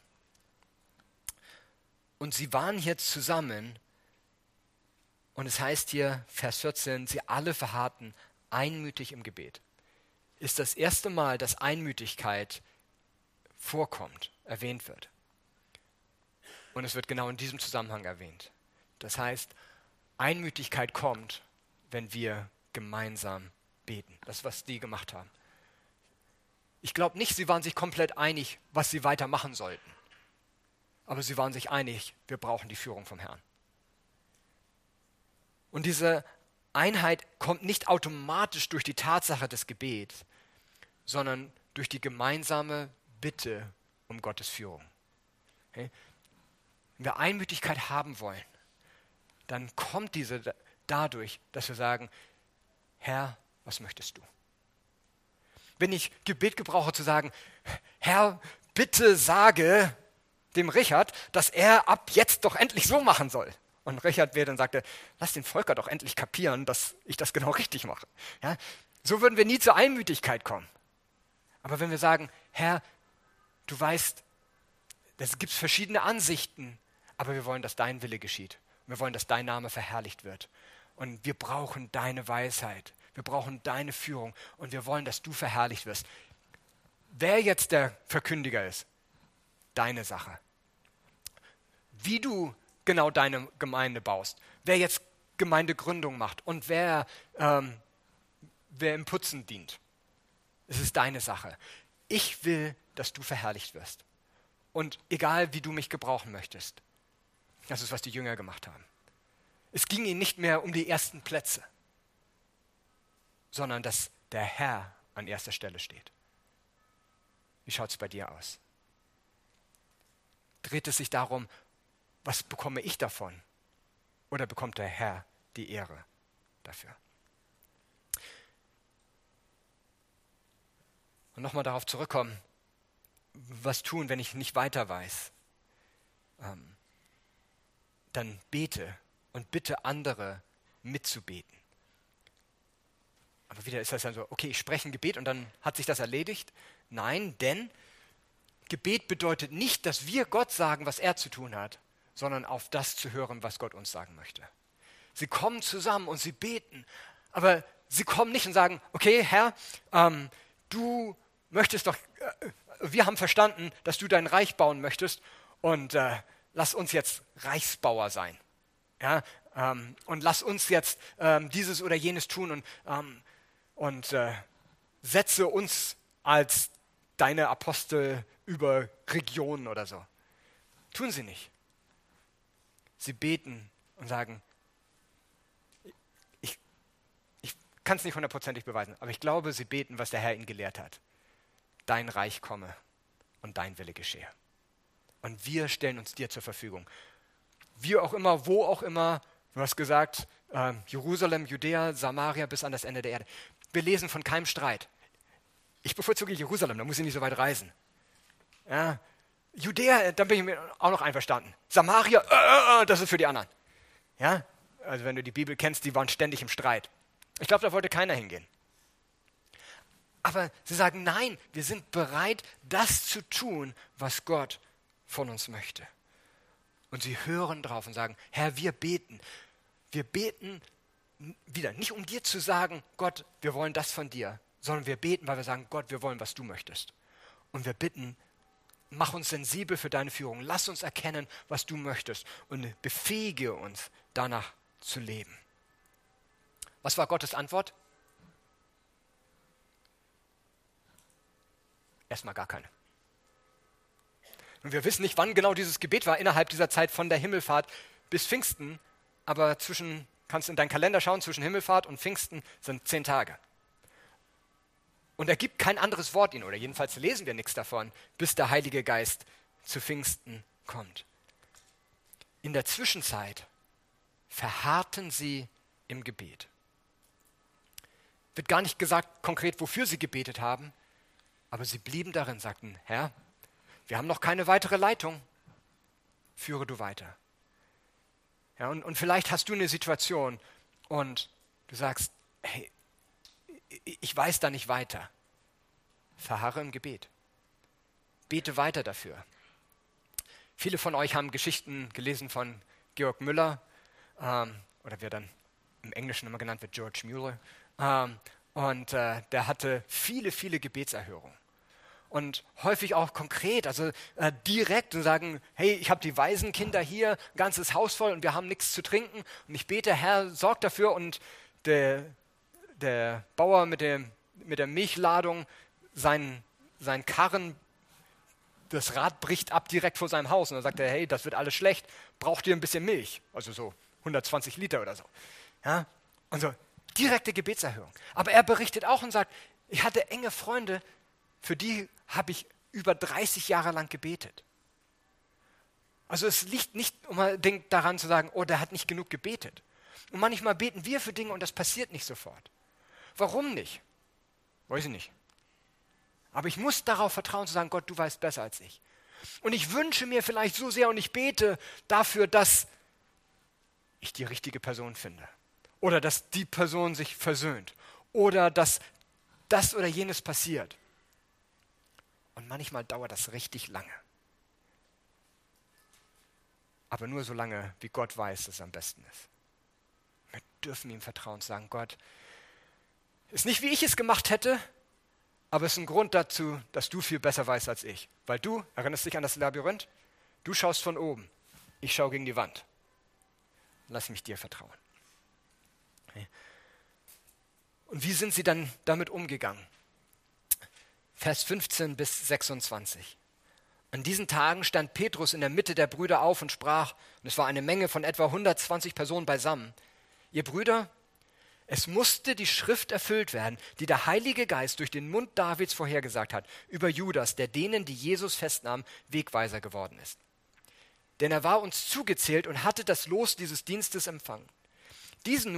Und sie waren hier zusammen und es heißt hier, Vers 14, sie alle verharrten einmütig im Gebet. Ist das erste Mal, dass Einmütigkeit vorkommt, erwähnt wird. Und es wird genau in diesem Zusammenhang erwähnt. Das heißt, Einmütigkeit kommt, wenn wir gemeinsam beten. Das ist, was die gemacht haben. Ich glaube nicht, sie waren sich komplett einig, was sie weitermachen sollten. aber sie waren sich einig, wir brauchen die Führung vom Herrn. Und diese Einheit kommt nicht automatisch durch die Tatsache des Gebets, sondern durch die gemeinsame Bitte um Gottes Führung. Okay? Wenn wir Einmütigkeit haben wollen, dann kommt diese dadurch, dass wir sagen, Herr, was möchtest du? Wenn ich Gebet gebrauche zu sagen, Herr, bitte sage dem Richard, dass er ab jetzt doch endlich so machen soll. Und Richard wäre dann sagte, lass den Volker doch endlich kapieren, dass ich das genau richtig mache. Ja? So würden wir nie zur Einmütigkeit kommen. Aber wenn wir sagen, Herr, du weißt, es gibt verschiedene Ansichten, aber wir wollen, dass dein Wille geschieht. Wir wollen, dass dein Name verherrlicht wird. Und wir brauchen deine Weisheit. Wir brauchen deine Führung. Und wir wollen, dass du verherrlicht wirst. Wer jetzt der Verkündiger ist, deine Sache. Wie du genau deine Gemeinde baust. Wer jetzt Gemeindegründung macht und wer im Putzen dient. Es ist deine Sache. Ich will, dass du verherrlicht wirst. Und egal, wie du mich gebrauchen möchtest. Das ist, was die Jünger gemacht haben. Es ging ihnen nicht mehr um die ersten Plätze, sondern dass der Herr an erster Stelle steht. Wie schaut es bei dir aus? Dreht es sich darum, was bekomme ich davon? Oder bekommt der Herr die Ehre dafür? Und nochmal darauf zurückkommen, was tun, wenn ich nicht weiter weiß? Dann bete und bitte andere mitzubeten. Aber wieder ist das dann so, okay, ich spreche ein Gebet und dann hat sich das erledigt. Nein, denn Gebet bedeutet nicht, dass wir Gott sagen, was er zu tun hat, sondern auf das zu hören, was Gott uns sagen möchte. Sie kommen zusammen und sie beten, aber sie kommen nicht und sagen, okay, Herr, du möchtest doch, wir haben verstanden, dass du dein Reich bauen möchtest und lass uns jetzt Reichsbauer sein. Ja, und lass uns jetzt dieses oder jenes tun und setze uns als deine Apostel über Regionen oder so. Tun sie nicht. Sie beten und sagen, ich kann es nicht hundertprozentig beweisen, aber ich glaube, sie beten, was der Herr ihnen gelehrt hat. Dein Reich komme und dein Wille geschehe. Und wir stellen uns dir zur Verfügung. Wie auch immer, wo auch immer, du hast gesagt, Jerusalem, Judäa, Samaria bis an das Ende der Erde. Wir lesen von keinem Streit. Ich bevorzuge Jerusalem, da muss ich nicht so weit reisen. Ja, Judäa, da bin ich mir auch noch einverstanden. Samaria, das ist für die anderen. Ja, also wenn du die Bibel kennst, die waren ständig im Streit. Ich glaube, da wollte keiner hingehen. Aber sie sagen, nein, wir sind bereit, das zu tun, was Gott von uns möchte. Und sie hören drauf und sagen, Herr, wir beten. Wir beten wieder, nicht um dir zu sagen, Gott, wir wollen das von dir, sondern wir beten, weil wir sagen, Gott, wir wollen, was du möchtest. Und wir bitten, mach uns sensibel für deine Führung. Lass uns erkennen, was du möchtest und befähige uns, danach zu leben. Was war Gottes Antwort? Erstmal gar keine. Und wir wissen nicht, wann genau dieses Gebet war, innerhalb dieser Zeit von der Himmelfahrt bis Pfingsten, aber kannst in deinen Kalender schauen, zwischen Himmelfahrt und Pfingsten sind 10 Tage. Und er gibt kein anderes Wort ihnen, oder jedenfalls lesen wir nichts davon, bis der Heilige Geist zu Pfingsten kommt. In der Zwischenzeit verharrten sie im Gebet. Wird gar nicht gesagt konkret, wofür sie gebetet haben, aber sie blieben darin, sagten, Herr, wir haben noch keine weitere Leitung, führe du weiter. Ja, und vielleicht hast du eine Situation und du sagst, hey, ich weiß da nicht weiter. Verharre im Gebet. Bete weiter dafür. Viele von euch haben Geschichten gelesen von Georg Müller, oder wie er dann im Englischen immer genannt wird, George Mueller. Der hatte viele, viele Gebetserhörungen. Und häufig auch konkret, also direkt und sagen, hey, ich habe die Waisenkinder hier, ein ganzes Haus voll und wir haben nichts zu trinken und ich bete, Herr, sorg dafür und der Bauer mit der Milchladung seinen Karren das Rad bricht ab direkt vor seinem Haus. Und dann sagt er, hey, das wird alles schlecht, braucht ihr ein bisschen Milch? Also so 120 Liter oder so. Ja? Und so direkte Gebetserhörung. Aber er berichtet auch und sagt, ich hatte enge Freunde, für die habe ich über 30 Jahre lang gebetet. Also es liegt nicht unbedingt daran zu sagen, oh, der hat nicht genug gebetet. Und manchmal beten wir für Dinge und das passiert nicht sofort. Warum nicht? Weiß ich nicht. Aber ich muss darauf vertrauen zu sagen, Gott, du weißt besser als ich. Und ich wünsche mir vielleicht so sehr und ich bete dafür, dass ich die richtige Person finde. Oder dass die Person sich versöhnt. Oder dass das oder jenes passiert. Und manchmal dauert das richtig lange. Aber nur so lange, wie Gott weiß, dass es am besten ist. Wir dürfen ihm vertrauen und sagen, Gott, ist nicht, wie ich es gemacht hätte, aber es ist ein Grund dazu, dass du viel besser weißt als ich. Weil du, erinnerst dich an das Labyrinth? Du schaust von oben, ich schaue gegen die Wand. Lass mich dir vertrauen. Okay. Und wie sind sie dann damit umgegangen? Vers 15 bis 26. An diesen Tagen stand Petrus in der Mitte der Brüder auf und sprach, und es war eine Menge von etwa 120 Personen beisammen, ihr Brüder, es musste die Schrift erfüllt werden, die der Heilige Geist durch den Mund Davids vorhergesagt hat, über Judas, der denen, die Jesus festnahmen, Wegweiser geworden ist. Denn er war uns zugezählt und hatte das Los dieses Dienstes empfangen. Dieser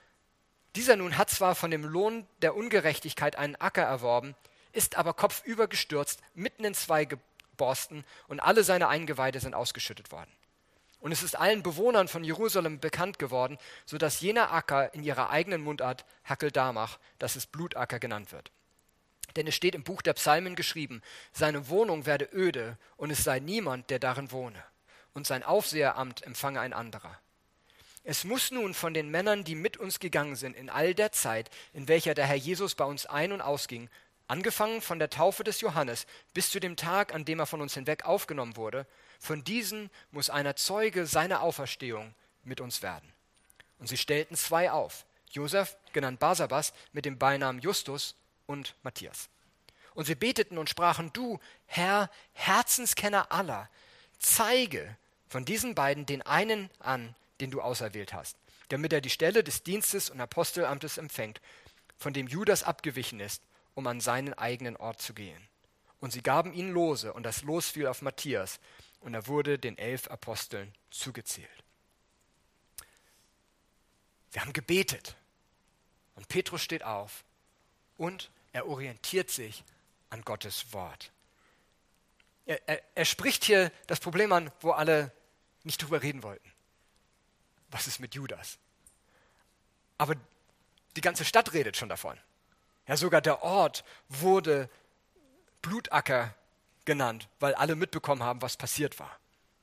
nun hat zwar von dem Lohn der Ungerechtigkeit einen Acker erworben, ist aber kopfüber gestürzt, mitten in zwei geborsten und alle seine Eingeweide sind ausgeschüttet worden. Und es ist allen Bewohnern von Jerusalem bekannt geworden, sodass jener Acker in ihrer eigenen Mundart Hakeldamach, das ist Blutacker genannt wird. Denn es steht im Buch der Psalmen geschrieben, seine Wohnung werde öde und es sei niemand, der darin wohne. Und sein Aufseheramt empfange ein anderer. Es muss nun von den Männern, die mit uns gegangen sind, in all der Zeit, in welcher der Herr Jesus bei uns ein- und ausging, angefangen von der Taufe des Johannes bis zu dem Tag, an dem er von uns hinweg aufgenommen wurde, von diesen muss einer Zeuge seiner Auferstehung mit uns werden. Und sie stellten zwei auf, Josef, genannt Barsabas, mit dem Beinamen Justus und Matthias. Und sie beteten und sprachen, du, Herr, Herzenskenner aller, zeige von diesen beiden den einen an, den du auserwählt hast, damit er die Stelle des Dienstes und Apostelamtes empfängt, von dem Judas abgewichen ist, um an seinen eigenen Ort zu gehen. Und sie gaben ihnen Lose, und das Los fiel auf Matthias, und er wurde den 11 Aposteln zugezählt. Sie haben gebetet, und Petrus steht auf, und er orientiert sich an Gottes Wort. Er spricht hier das Problem an, wo alle nicht drüber reden wollten. Was ist mit Judas? Aber die ganze Stadt redet schon davon. Ja, sogar der Ort wurde Blutacker genannt, weil alle mitbekommen haben, was passiert war.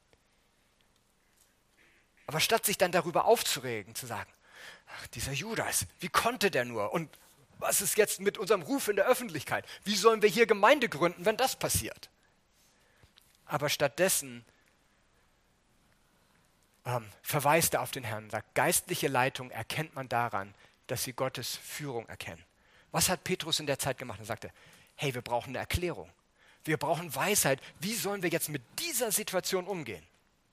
Aber statt sich dann darüber aufzuregen, zu sagen, ach, dieser Judas, wie konnte der nur? Und was ist jetzt mit unserem Ruf in der Öffentlichkeit? Wie sollen wir hier Gemeinde gründen, wenn das passiert? Aber stattdessen verweist er auf den Herrn und sagt, geistliche Leitung erkennt man daran, dass sie Gottes Führung erkennen. Was hat Petrus in der Zeit gemacht? Er sagte, hey, wir brauchen eine Erklärung. Wir brauchen Weisheit. Wie sollen wir jetzt mit dieser Situation umgehen?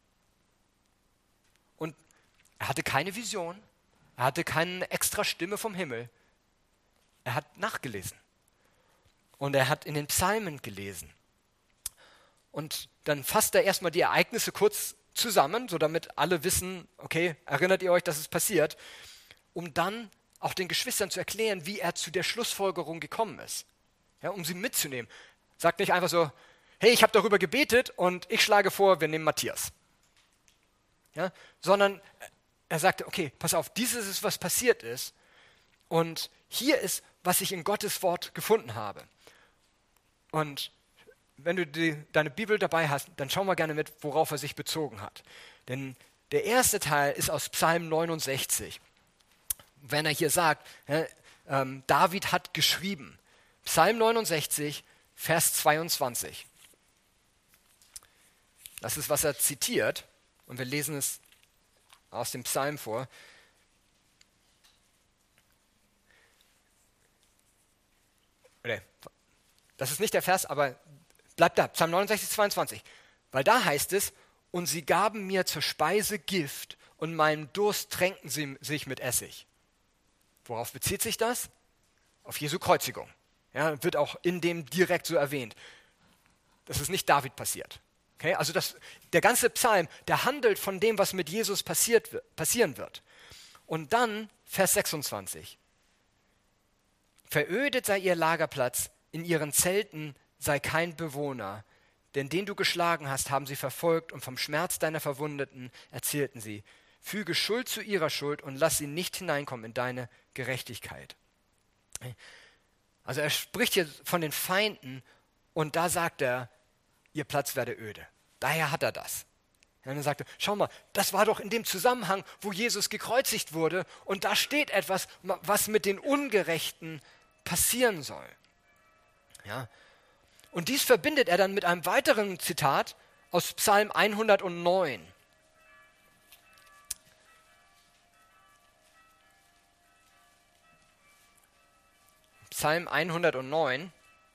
Und er hatte keine Vision. Er hatte keine extra Stimme vom Himmel. Er hat nachgelesen. Und er hat in den Psalmen gelesen. Und dann fasst er erstmal die Ereignisse kurz zusammen, so damit alle wissen, okay, erinnert ihr euch, dass es passiert, um dann auch den Geschwistern zu erklären, wie er zu der Schlussfolgerung gekommen ist. Ja, um sie mitzunehmen. Sagt nicht einfach so, hey, ich habe darüber gebetet und ich schlage vor, wir nehmen Matthias. Ja, sondern er sagte, okay, pass auf, dieses ist, was passiert ist und hier ist, was ich in Gottes Wort gefunden habe. Und wenn du deine Bibel dabei hast, dann schau mal gerne mit, worauf er sich bezogen hat. Denn der erste Teil ist aus Psalm 69. Wenn er hier sagt, David hat geschrieben, Psalm 69, Vers 22. Das ist, was er zitiert, und wir lesen es aus dem Psalm vor. Das ist nicht der Vers, aber bleibt da, Psalm 69, 22. Weil da heißt es, und sie gaben mir zur Speise Gift und meinen Durst tränkten sie sich mit Essig. Worauf bezieht sich das? Auf Jesu Kreuzigung. Ja, wird auch in dem direkt so erwähnt. Das ist nicht David passiert. Okay? Also der ganze Psalm, der handelt von dem, was mit Jesus passieren wird. Und dann Vers 26. Verödet sei ihr Lagerplatz, in ihren Zelten sei kein Bewohner. Denn den du geschlagen hast, haben sie verfolgt und vom Schmerz deiner Verwundeten erzählten sie. Füge Schuld zu ihrer Schuld und lass sie nicht hineinkommen in deine Gerechtigkeit. Also er spricht hier von den Feinden und da sagt er, ihr Platz werde öde. Daher hat er das. Und er sagte, schau mal, das war doch in dem Zusammenhang, wo Jesus gekreuzigt wurde und da steht etwas, was mit den Ungerechten passieren soll. Ja. Und dies verbindet er dann mit einem weiteren Zitat aus Psalm 109. Psalm 109.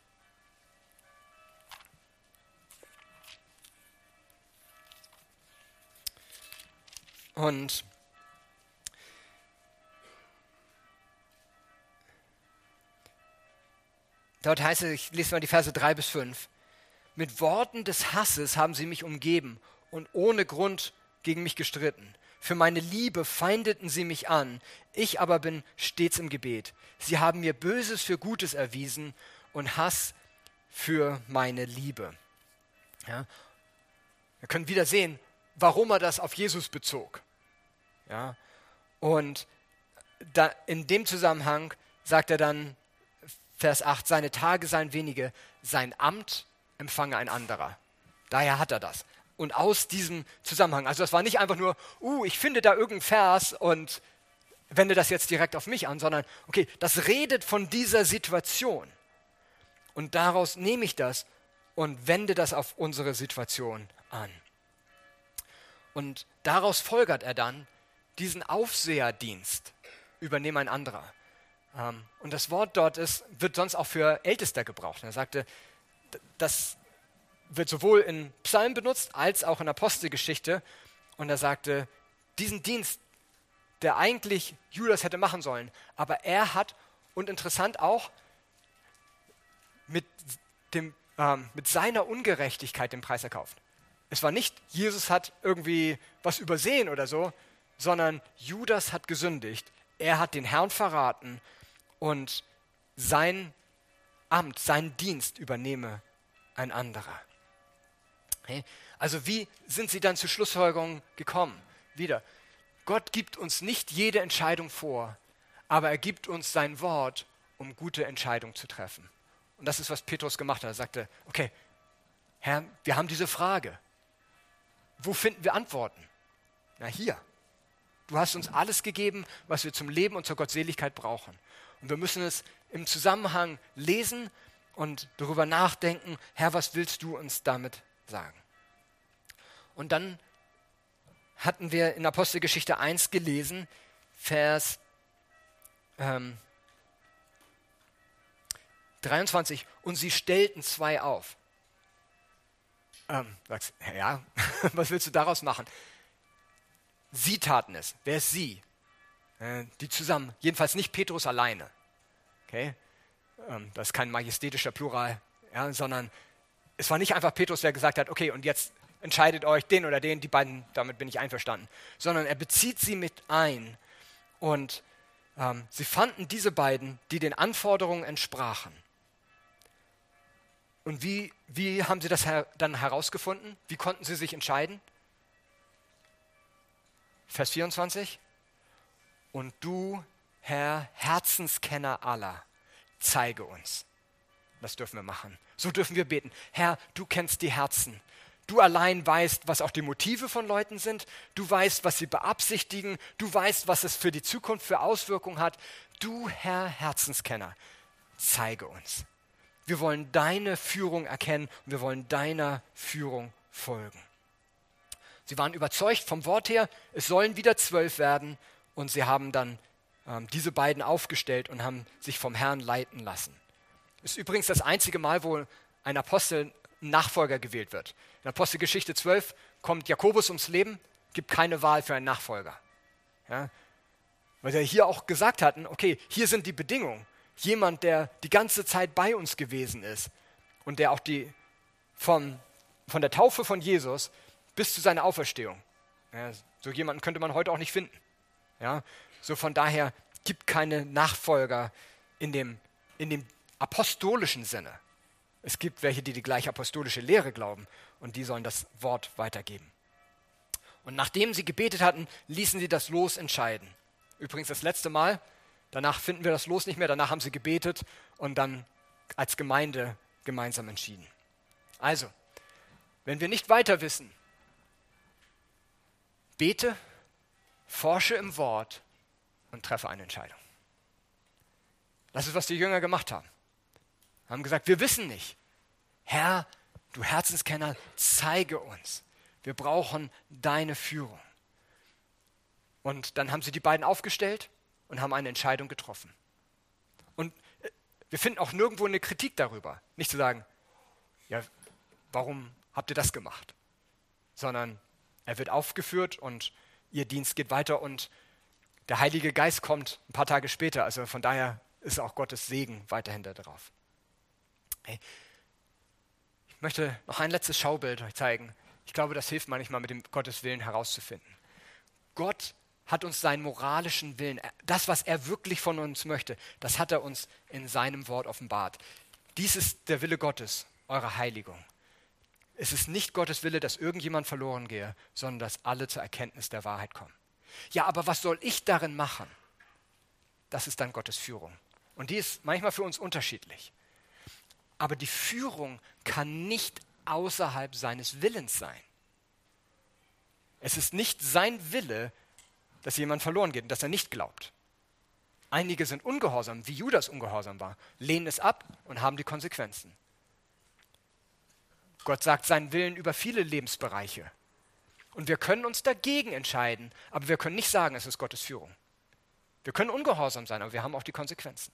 Und dort heißt es, ich lese mal die Verse 3 bis 5. Mit Worten des Hasses haben sie mich umgeben und ohne Grund gegen mich gestritten. Für meine Liebe feindeten sie mich an, ich aber bin stets im Gebet. Sie haben mir Böses für Gutes erwiesen und Hass für meine Liebe. Ja? Wir können wieder sehen, warum er das auf Jesus bezog. Ja? Und in dem Zusammenhang sagt er dann, Vers 8, seine Tage seien wenige, sein Amt empfange ein anderer. Daher hat er das. Und aus diesem Zusammenhang, also das war nicht einfach nur, ich finde da irgendeinen Vers und wende das jetzt direkt auf mich an, sondern, okay, das redet von dieser Situation. Und daraus nehme ich das und wende das auf unsere Situation an. Und daraus folgert er dann, diesen Aufseherdienst übernehme ein anderer. Und das Wort dort wird sonst auch für Ältester gebraucht. Er sagte, das wird sowohl in Psalmen benutzt, als auch in Apostelgeschichte. Und er sagte, diesen Dienst, der eigentlich Judas hätte machen sollen, aber er hat, und interessant auch, mit seiner Ungerechtigkeit den Preis erkauft. Es war nicht, Jesus hat irgendwie was übersehen oder so, sondern Judas hat gesündigt. Er hat den Herrn verraten und sein Amt, seinen Dienst übernehme ein anderer. Okay? Also wie sind sie dann zur Schlussfolgerung gekommen? Wieder, Gott gibt uns nicht jede Entscheidung vor, aber er gibt uns sein Wort, um gute Entscheidungen zu treffen. Und das ist, was Petrus gemacht hat. Er sagte, okay, Herr, wir haben diese Frage. Wo finden wir Antworten? Na hier. Du hast uns alles gegeben, was wir zum Leben und zur Gottseligkeit brauchen. Und wir müssen es im Zusammenhang lesen und darüber nachdenken, Herr, was willst du uns damit sagen? Und dann hatten wir in Apostelgeschichte 1 gelesen, Vers 23, und sie stellten zwei auf. Sagst, ja, was willst du daraus machen? Sie taten es. Wer ist sie? Die zusammen, jedenfalls nicht Petrus alleine. Okay? Das ist kein majestätischer Plural, ja, sondern es war nicht einfach Petrus, der gesagt hat, okay, und jetzt entscheidet euch den oder den, die beiden, damit bin ich einverstanden. Sondern er bezieht sie mit ein und sie fanden diese beiden, die den Anforderungen entsprachen. Und wie haben sie das dann herausgefunden? Wie konnten sie sich entscheiden? Vers 24. Und du, Herr, Herzenskenner aller, zeige uns. Das dürfen wir machen. So dürfen wir beten. Herr, du kennst die Herzen. Du allein weißt, was auch die Motive von Leuten sind. Du weißt, was sie beabsichtigen. Du weißt, was es für die Zukunft für Auswirkungen hat. Du, Herr, Herzenskenner, zeige uns. Wir wollen deine Führung erkennen und wir wollen deiner Führung folgen. Sie waren überzeugt vom Wort her, es sollen wieder 12 werden und sie haben dann diese beiden aufgestellt und haben sich vom Herrn leiten lassen. Das ist übrigens das einzige Mal, wo ein Apostel ein Nachfolger gewählt wird. In Apostelgeschichte 12 kommt Jakobus ums Leben, gibt keine Wahl für einen Nachfolger. Ja? Weil wir hier auch gesagt hatten, okay, hier sind die Bedingungen. Jemand, der die ganze Zeit bei uns gewesen ist und der auch von der Taufe von Jesus bis zu seiner Auferstehung. Ja, so jemanden könnte man heute auch nicht finden. Ja, so von daher gibt keine Nachfolger in dem apostolischen Sinne. Es gibt welche, die gleiche apostolische Lehre glauben und die sollen das Wort weitergeben. Und nachdem sie gebetet hatten, ließen sie das Los entscheiden. Übrigens das letzte Mal, danach finden wir das Los nicht mehr, danach haben sie gebetet und dann als Gemeinde gemeinsam entschieden. Also, wenn wir nicht weiter wissen, bete, forsche im Wort und treffe eine Entscheidung. Das ist, was die Jünger gemacht haben. Haben gesagt, wir wissen nicht. Herr, du Herzenskenner, zeige uns. Wir brauchen deine Führung. Und dann haben sie die beiden aufgestellt und haben eine Entscheidung getroffen. Und wir finden auch nirgendwo eine Kritik darüber. Nicht zu sagen, ja, warum habt ihr das gemacht? Sondern er wird aufgeführt und ihr Dienst geht weiter und der Heilige Geist kommt ein paar Tage später. Also von daher ist auch Gottes Segen weiterhin da drauf. Hey, ich möchte noch ein letztes Schaubild euch zeigen. Ich glaube, das hilft manchmal, mit dem Gottes Willen herauszufinden. Gott hat uns seinen moralischen Willen, das, was er wirklich von uns möchte, das hat er uns in seinem Wort offenbart. Dies ist der Wille Gottes, eure Heiligung. Es ist nicht Gottes Wille, dass irgendjemand verloren gehe, sondern dass alle zur Erkenntnis der Wahrheit kommen. Ja, aber was soll ich darin machen? Das ist dann Gottes Führung. Und die ist manchmal für uns unterschiedlich. Aber die Führung kann nicht außerhalb seines Willens sein. Es ist nicht sein Wille, dass jemand verloren geht und dass er nicht glaubt. Einige sind ungehorsam, wie Judas ungehorsam war, lehnen es ab und haben die Konsequenzen. Gott sagt seinen Willen über viele Lebensbereiche. Und wir können uns dagegen entscheiden, aber wir können nicht sagen, es ist Gottes Führung. Wir können ungehorsam sein, aber wir haben auch die Konsequenzen.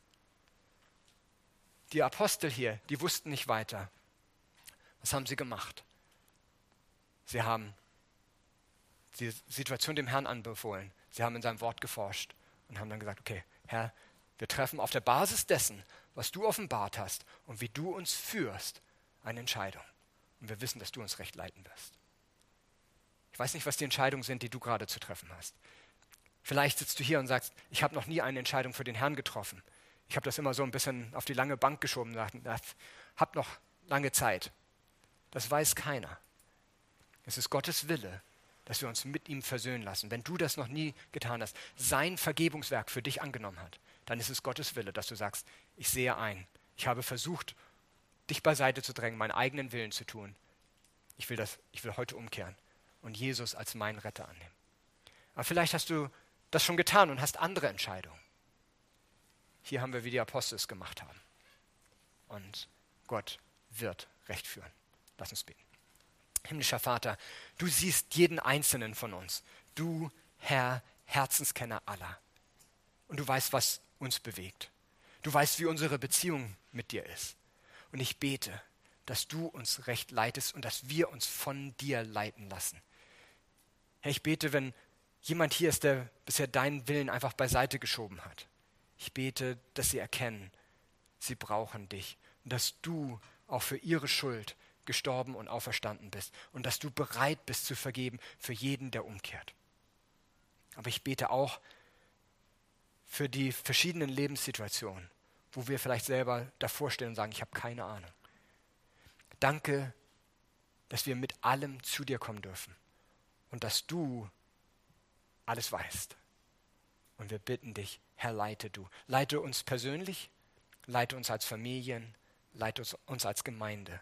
Die Apostel hier, die wussten nicht weiter. Was haben sie gemacht? Sie haben die Situation dem Herrn anbefohlen. Sie haben in seinem Wort geforscht und haben dann gesagt, okay, Herr, wir treffen auf der Basis dessen, was du offenbart hast und wie du uns führst, eine Entscheidung. Und wir wissen, dass du uns recht leiten wirst. Ich weiß nicht, was die Entscheidungen sind, die du gerade zu treffen hast. Vielleicht sitzt du hier und sagst, ich habe noch nie eine Entscheidung für den Herrn getroffen. Ich habe das immer so ein bisschen auf die lange Bank geschoben und gesagt, hab noch lange Zeit. Das weiß keiner. Es ist Gottes Wille, dass wir uns mit ihm versöhnen lassen. Wenn du das noch nie getan hast, sein Vergebungswerk für dich angenommen hat, dann ist es Gottes Wille, dass du sagst, ich sehe ein, ich habe versucht, dich beiseite zu drängen, meinen eigenen Willen zu tun. Ich will heute umkehren und Jesus als meinen Retter annehmen. Aber vielleicht hast du das schon getan und hast andere Entscheidungen. Hier haben wir, wie die Apostel es gemacht haben. Und Gott wird Recht führen. Lass uns beten. Himmlischer Vater, du siehst jeden Einzelnen von uns. Du, Herr, Herzenskenner aller. Und du weißt, was uns bewegt. Du weißt, wie unsere Beziehung mit dir ist. Und ich bete, dass du uns recht leitest und dass wir uns von dir leiten lassen. Herr, ich bete, wenn jemand hier ist, der bisher deinen Willen einfach beiseite geschoben hat. Ich bete, dass sie erkennen, sie brauchen dich und dass du auch für ihre Schuld gestorben und auferstanden bist und dass du bereit bist zu vergeben für jeden, der umkehrt. Aber ich bete auch für die verschiedenen Lebenssituationen, wo wir vielleicht selber davor stehen und sagen, ich habe keine Ahnung. Danke, dass wir mit allem zu dir kommen dürfen und dass du alles weißt. Und wir bitten dich, Herr, leite du. Leite uns persönlich, leite uns als Familien, leite uns als Gemeinde.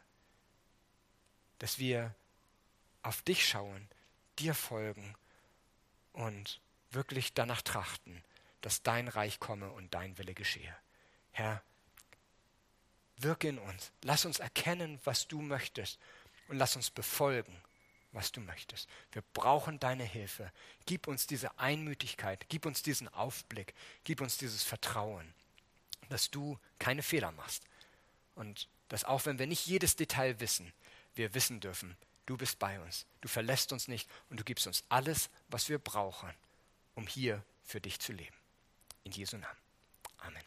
Dass wir auf dich schauen, dir folgen und wirklich danach trachten, dass dein Reich komme und dein Wille geschehe. Herr, wirke in uns. Lass uns erkennen, was du möchtest und lass uns befolgen, was du möchtest. Wir brauchen deine Hilfe. Gib uns diese Einmütigkeit, gib uns diesen Aufblick, gib uns dieses Vertrauen, dass du keine Fehler machst. Und dass auch wenn wir nicht jedes Detail wissen, wir wissen dürfen, du bist bei uns, du verlässt uns nicht und du gibst uns alles, was wir brauchen, um hier für dich zu leben. In Jesu Namen. Amen.